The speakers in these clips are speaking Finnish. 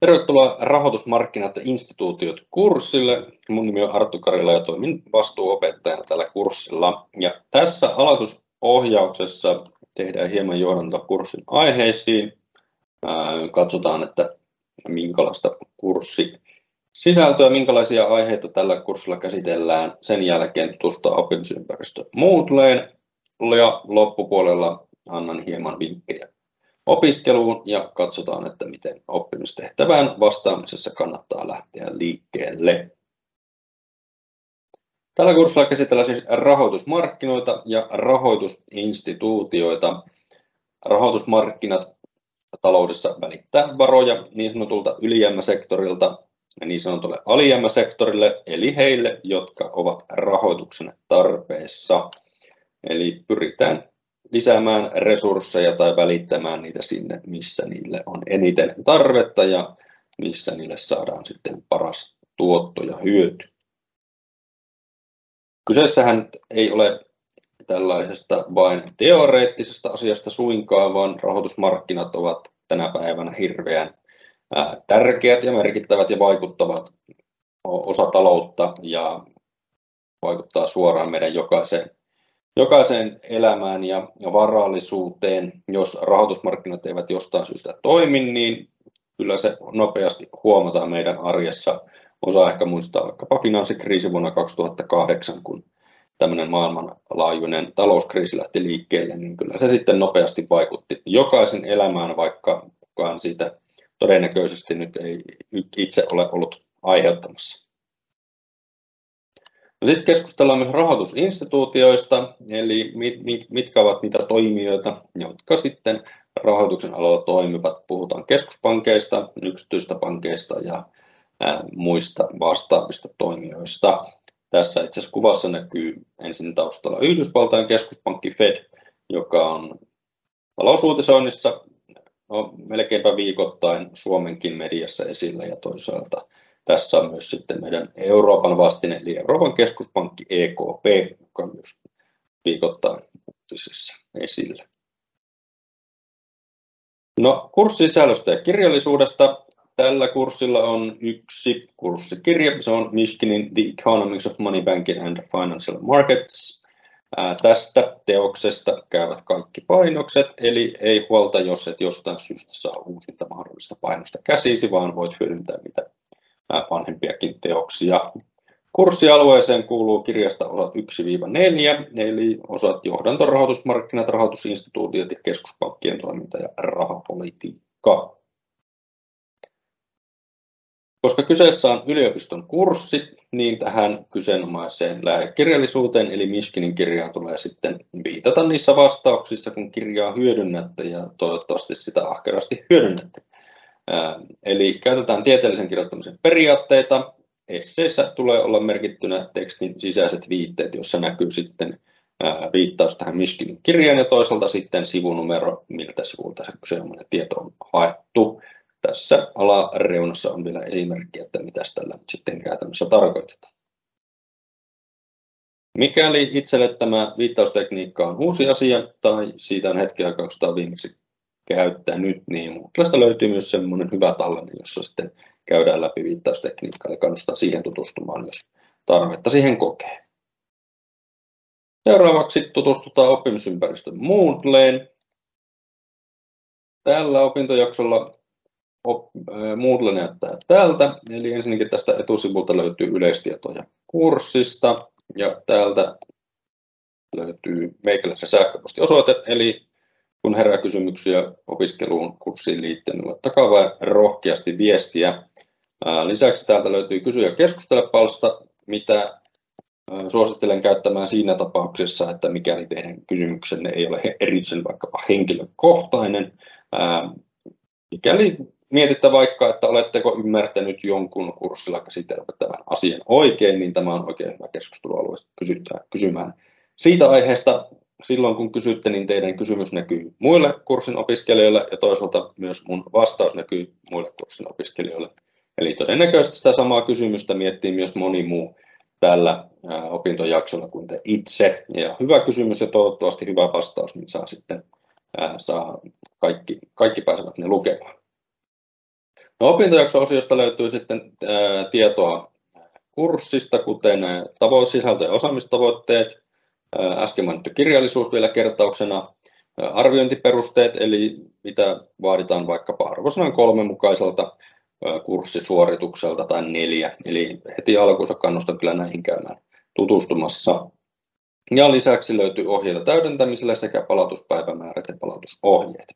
Tervetuloa Rahoitusmarkkinat ja instituutiot -kurssille. Mun nimi on Arttu Karila ja toimin vastuuopettajana tällä kurssilla. Ja tässä aloitusohjauksessa tehdään hieman johdantoa kurssin aiheisiin. Katsotaan, että minkälaista kurssisisältöä, minkälaisia aiheita tällä kurssilla käsitellään. Sen jälkeen tutustutaan oppimisympäristö Moodleen ja loppupuolella annan hieman vinkkejä opiskeluun ja katsotaan, että miten oppimistehtävään vastaamisessa kannattaa lähteä liikkeelle. Tällä kurssilla käsitellään siis rahoitusmarkkinoita ja rahoitusinstituutioita. Rahoitusmarkkinat taloudessa välittää varoja niin sanotulta ylijäämäsektorilta ja niin sanotulle alijäämäsektorille, eli heille, jotka ovat rahoituksen tarpeessa. Eli pyritään lisäämään resursseja tai välittämään niitä sinne, missä niille on eniten tarvetta ja missä niille saadaan sitten paras tuotto ja hyöty. Kyseessähän ei ole tällaisesta vain teoreettisesta asiasta suinkaan, vaan rahoitusmarkkinat ovat tänä päivänä hirveän tärkeät ja merkittävät ja vaikuttavat osa taloutta ja vaikuttaa suoraan meidän jokaiseen elämään ja varallisuuteen. Jos rahoitusmarkkinat eivät jostain syystä toimi, niin kyllä se nopeasti huomataan meidän arjessa. Osa ehkä muistaa vaikkapa finanssikriisi vuonna 2008, kun tämmöinen maailmanlaajuinen talouskriisi lähti liikkeelle, niin kyllä se sitten nopeasti vaikutti jokaisen elämään, vaikka kukaan siitä todennäköisesti nyt ei itse ole ollut aiheuttamassa. Sitten keskustellaan myös rahoitusinstituutioista, eli mitkä ovat niitä toimijoita, jotka sitten rahoituksen alalla toimivat. Puhutaan keskuspankeista, yksityistä pankeista ja muista vastaavista toimijoista. Tässä itse asiassa kuvassa näkyy ensin taustalla Yhdysvaltain keskuspankki Fed, joka on talousuutisoinnissa melkeinpä viikoittain Suomenkin mediassa esillä ja toisaalta tässä on myös sitten meidän Euroopan vastine, eli Euroopan keskuspankki EKP, joka on myös viikoittain uutisissa esillä. No, kurssisisällöstä ja kirjallisuudesta. Tällä kurssilla on yksi kurssikirja, se on Mishkinin The Economics of Money Banking and Financial Markets. Tästä teoksesta käyvät kaikki painokset, eli ei huolta, jos et jostain syystä saa uusinta mahdollista painosta käsisi, vaan voit hyödyntää niitä vanhempiakin teoksia. Kurssialueeseen kuuluu kirjasta osat 1-4, eli osat johdanto, rahoitusmarkkinat, rahoitusinstituutiot ja keskuspankkien toiminta ja rahapolitiikka. Koska kyseessä on yliopiston kurssi, niin tähän kyseenomaiseen lähdekirjallisuuteen, eli Mishkinin kirjaan tulee sitten viitata niissä vastauksissa, kun kirjaa hyödynnätte ja toivottavasti sitä ahkerasti hyödynnätte. Eli käytetään tieteellisen kirjoittamisen periaatteita. Esseissä tulee olla merkittynä tekstin sisäiset viitteet, jossa näkyy sitten viittaus tähän Mishkinin kirjaan ja toisaalta sitten sivunumero, miltä sivulta se kyseenomainen tieto on haettu. Tässä alareunassa on vielä esimerkki, että mitä tällä sitten käytännössä tarkoitetaan. Mikäli itselle tämä viittaustekniikka on uusi asia tai siitä on hetken aikaa, kun sitä on viimeksi käyttänyt, niin Moodlesta löytyy myös semmoinen hyvä tallenne, jossa sitten käydään läpi viittaustekniikkaa ja kannustan siihen tutustumaan, jos tarvetta siihen kokee. Seuraavaksi tutustutaan oppimisympäristön Moodleen. Tällä opintojaksolla Moodle näyttää tältä, eli ensinnäkin tästä etusivulta löytyy yleistietoja kurssista ja täältä löytyy meikäläisen sähköpostiosoite, eli kun herää kysymyksiä opiskeluun kurssiin liittyen, niin laittakaa vain rohkeasti viestiä. Lisäksi täältä löytyy kysy- ja keskustele-palsta, mitä suosittelen käyttämään siinä tapauksessa, että mikäli teidän kysymyksenne ei ole erikseen vaikkapa henkilökohtainen. Mikäli mietitte vaikka, että oletteko ymmärtänyt jonkun kurssilla käsiteltävän asian oikein, niin tämä on oikein hyvä keskustelualue kysymään siitä aiheesta. Silloin kun kysytte, niin teidän kysymys näkyy muille kurssin opiskelijoille ja toisaalta myös mun vastaus näkyy muille kurssin opiskelijoille. Eli todennäköisesti sitä samaa kysymystä miettii myös moni muu tällä opintojaksolla kuin te itse. Ja hyvä kysymys ja toivottavasti hyvä vastaus, niin kaikki pääsevät ne lukemaan. No, opintojakso-osiosta löytyy sitten tietoa kurssista, kuten sisältö- ja osaamistavoitteet, äsken mainittu kirjallisuus vielä kertauksena, arviointiperusteet, eli mitä vaaditaan vaikkapa arvosanan 3 mukaiselta kurssisuoritukselta tai 4, eli heti alkuunsa kannustan kyllä näihin käymään tutustumassa. Ja lisäksi löytyy ohjeita täydentämiselle sekä palautuspäivämäärät ja palautusohjeet.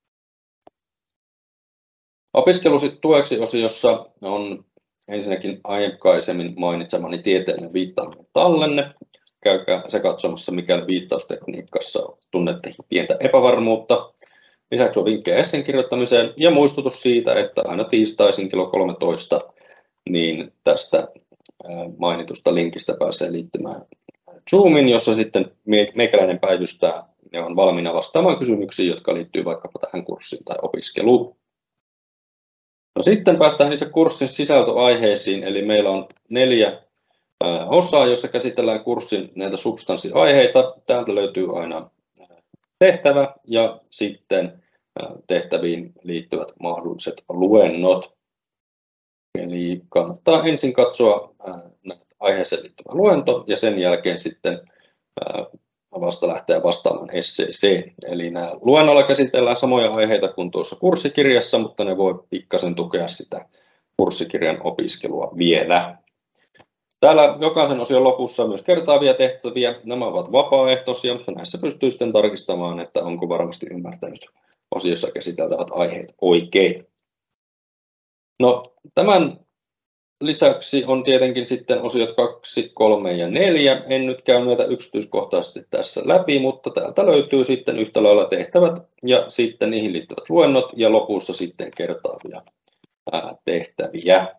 Opiskelutueksi osiossa on ensinnäkin aikaisemmin mainitsemani tieteellinen viittaaminen tallenne. Käykää se katsomassa, mikäli viittaustekniikassa tunnette pientä epävarmuutta. Lisäksi on vinkkejä esseen kirjoittamiseen ja muistutus siitä, että aina tiistaisin kello 13 niin tästä mainitusta linkistä pääsee liittymään Zoomin, jossa sitten meikäläinen päivystää ja on valmiina vastaamaan kysymyksiin, jotka liittyy vaikkapa tähän kurssiin tai opiskeluun. No, sitten päästään niissä kurssin sisältöaiheisiin, eli meillä on 4 osaa, jossa käsitellään kurssin näitä substanssiaiheita. Täältä löytyy aina tehtävä ja sitten tehtäviin liittyvät mahdolliset luennot. Eli kannattaa ensin katsoa aiheeseen liittyvä luento ja sen jälkeen sitten vasta lähteä vastaamaan esseeseen. Eli nämä luennolla käsitellään samoja aiheita kuin tuossa kurssikirjassa, mutta ne voi pikkasen tukea sitä kurssikirjan opiskelua vielä. Täällä jokaisen osion lopussa on myös kertaavia tehtäviä. Nämä ovat vapaaehtoisia, mutta näissä pystyy sitten tarkistamaan, että onko varmasti ymmärtänyt osiossa käsiteltävät aiheet oikein. No, tämän lisäksi on tietenkin sitten osiot 2, 3 ja 4. En nyt käy näitä yksityiskohtaisesti tässä läpi, mutta täältä löytyy sitten yhtä lailla tehtävät ja sitten niihin liittyvät luennot ja lopussa sitten kertaavia tehtäviä.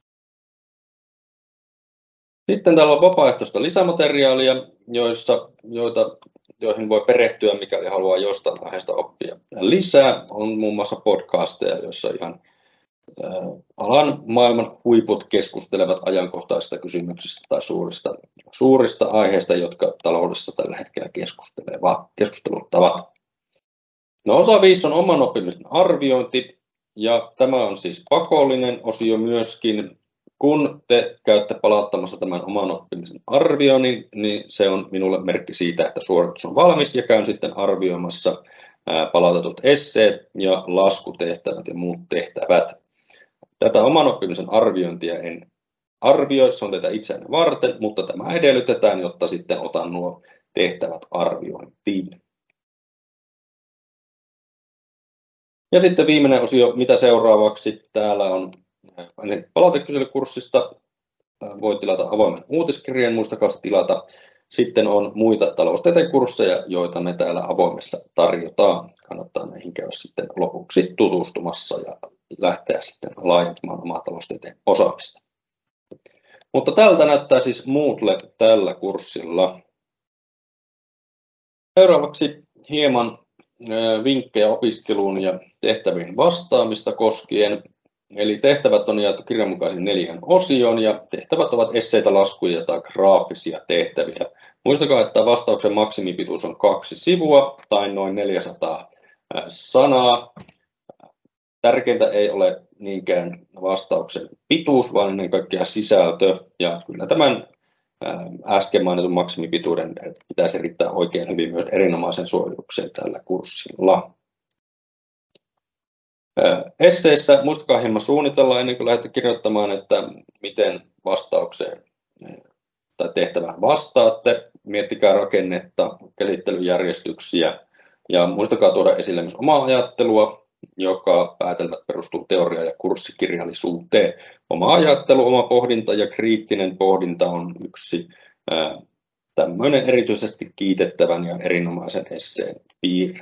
Sitten täällä on vapaaehtoista lisämateriaalia, joihin voi perehtyä, mikäli haluaa jostain aiheesta oppia lisää. On muun muassa podcasteja, joissa ihan alan maailman huiput keskustelevat ajankohtaisista kysymyksistä tai suurista aiheista, jotka taloudessa tällä hetkellä keskusteluttavat. No, osa 5 on oman oppimisen arviointi, ja tämä on siis pakollinen osio myöskin. Kun te käytte palauttamassa tämän oman oppimisen arvioinnin, niin se on minulle merkki siitä, että suoritus on valmis, ja käyn sitten arvioimassa palautetut esseet ja laskutehtävät ja muut tehtävät. Tätä oman oppimisen arviointia en arvioi, se on tätä itseäni varten, mutta tämä edellytetään, jotta sitten otan nuo tehtävät arviointiin. Ja sitten viimeinen osio, mitä seuraavaksi. Täällä on palautekyselykurssista. Voi tilata avoimen uutiskirjeen, muistakaa se tilata. Sitten on muita taloustieteen kursseja, joita me täällä avoimessa tarjotaan. Kannattaa näihin käydä sitten lopuksi tutustumassa ja lähteä sitten laajentamaan omaa taloustieteen osaamista. Mutta tältä näyttää siis Moodle tällä kurssilla. Seuraavaksi hieman vinkkejä opiskeluun ja tehtäviin vastaamista koskien. Eli tehtävät on jaettu kirjan mukaisen 4 osioon ja tehtävät ovat esseitä, laskuja tai graafisia tehtäviä. Muistakaa, että vastauksen maksimipituus on 2 sivua tai noin 400 sanaa. Tärkeintä ei ole niinkään vastauksen pituus, vaan ennen kaikkea sisältö. Ja kyllä tämän äsken mainitun maksimipituuden pitäisi riittää oikein hyvin myös erinomaisen suoritukseen tällä kurssilla. Esseissä muistakaa hieman suunnitella ennen kuin lähdette kirjoittamaan, että miten vastaukseen tai tehtävään vastaatte. Miettikää rakennetta, käsittelyjärjestyksiä ja muistakaa tuoda esille myös omaa ajattelua, joka päätelmät perustuu teoriaan ja kurssikirjallisuuteen. Oma ajattelu, oma pohdinta ja kriittinen pohdinta on yksi tämmöinen erityisesti kiitettävän ja erinomaisen esseen piirre.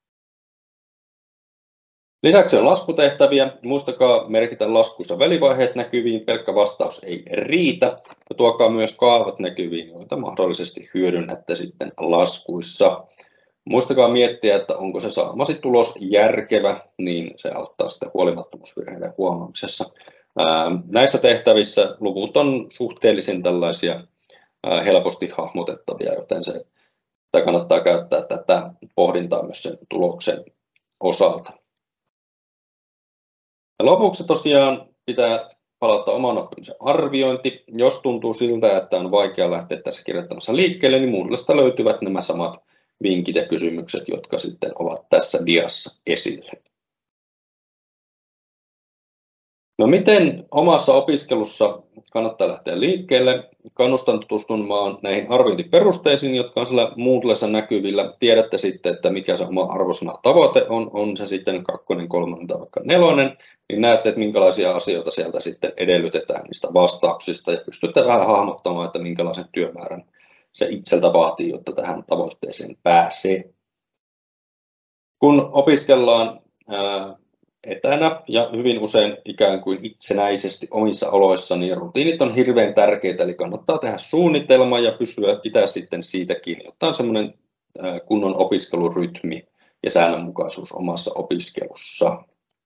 Lisäksi on laskutehtäviä. Muistakaa merkitä laskussa välivaiheet näkyviin, pelkkä vastaus ei riitä. Ja tuokaa myös kaavat näkyviin, joita mahdollisesti hyödynnätte sitten laskuissa. Muistakaa miettiä, että onko se saamasi tulos järkevä, niin se auttaa sitten huolimattomuusvirheiden huomaamisessa. Näissä tehtävissä luvut on suhteellisen tällaisia helposti hahmotettavia, joten kannattaa käyttää tätä pohdintaa myös sen tuloksen osalta. Ja lopuksi tosiaan pitää palauttaa oman oppimisen arviointi. Jos tuntuu siltä, että on vaikea lähteä tässä kirjoittamassa liikkeelle, niin Moodlesta löytyvät nämä samat vinkit ja kysymykset, jotka sitten ovat tässä diassa esillä. No miten omassa opiskelussa kannattaa lähteä liikkeelle? Kannustan tutustumaan näihin arviointiperusteisiin, jotka on siellä Moodlessa näkyvillä. Tiedätte sitten, että mikä se oma arvosana-tavoite on se sitten 2, 3 tai vaikka 4, niin näette, että minkälaisia asioita sieltä sitten edellytetään niistä vastauksista ja pystytte vähän hahmottamaan, että minkälaisen työmäärän se itseltä vaatii, jotta tähän tavoitteeseen pääsee. Kun opiskellaan etänä ja hyvin usein ikään kuin itsenäisesti omissa oloissa, niin rutiinit on hirveän tärkeitä, eli kannattaa tehdä suunnitelma ja pitää sitten siitä kiinni, jotta on semmoinen kunnon opiskelurytmi ja säännönmukaisuus omassa opiskelussa.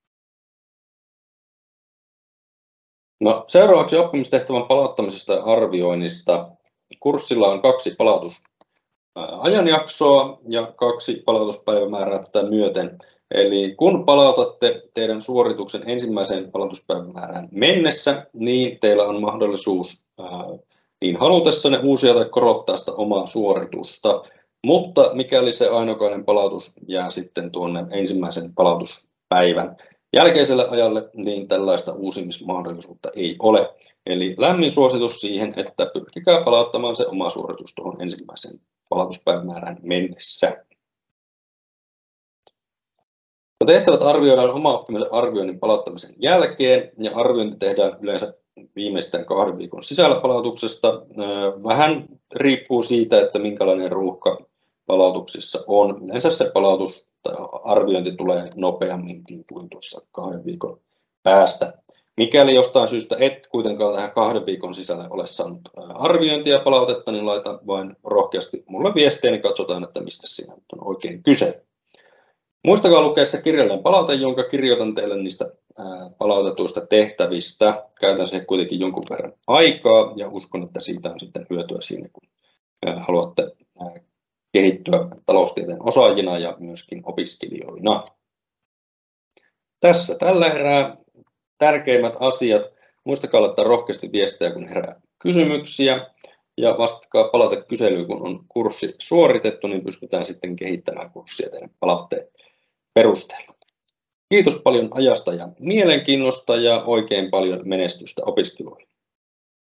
No, seuraavaksi oppimistehtävän palauttamisesta ja arvioinnista. Kurssilla on 2 palautusajanjaksoa ja 2 palautuspäivämäärää tätä myöten. Eli kun palautatte teidän suorituksen ensimmäiseen palautuspäivämäärään mennessä, niin teillä on mahdollisuus niin halutessanne uusia tai korottaa sitä omaa suoritusta. Mutta mikäli se ainokainen palautus jää sitten tuonne ensimmäisen palautuspäivän jälkeiselle ajalle, niin tällaista uusimismahdollisuutta ei ole. Eli lämmin suositus siihen, että pyrkikää palauttamaan se oma suoritus tuohon ensimmäisen palautuspäivämäärään mennessä. Tehtävät arvioidaan oma oppimisen arvioinnin palauttamisen jälkeen, ja arviointi tehdään yleensä viimeistään 2 viikon sisällä palautuksesta. Vähän riippuu siitä, että minkälainen ruuhka palautuksissa on. Yleensä se palautus tai arviointi tulee nopeamminkin kuin tuossa 2 viikon päästä. Mikäli jostain syystä et kuitenkaan tähän 2 viikon sisällä ole saanut arviointia ja palautetta, niin laita vain rohkeasti mulle viestiä, niin katsotaan, että mistä siinä on oikein kyse. Muistakaa lukea se kirjallinen palaute, jonka kirjoitan teille niistä palautetuista tehtävistä. Käytän siihen kuitenkin jonkun verran aikaa ja uskon, että siitä on sitten hyötyä siinä, kun haluatte kehittyä taloustieteen osaajina ja myöskin opiskelijoina. Tässä tällä erää tärkeimmät asiat. Muistakaa laittaa rohkeasti viestejä, kun herää kysymyksiä. Ja vastatkaa palautekyselyyn, kun on kurssi suoritettu, niin pystytään sitten kehittämään kurssia teidän palautteen perusteella. Kiitos paljon ajasta ja mielenkiinnosta ja oikein paljon menestystä opiskeluille.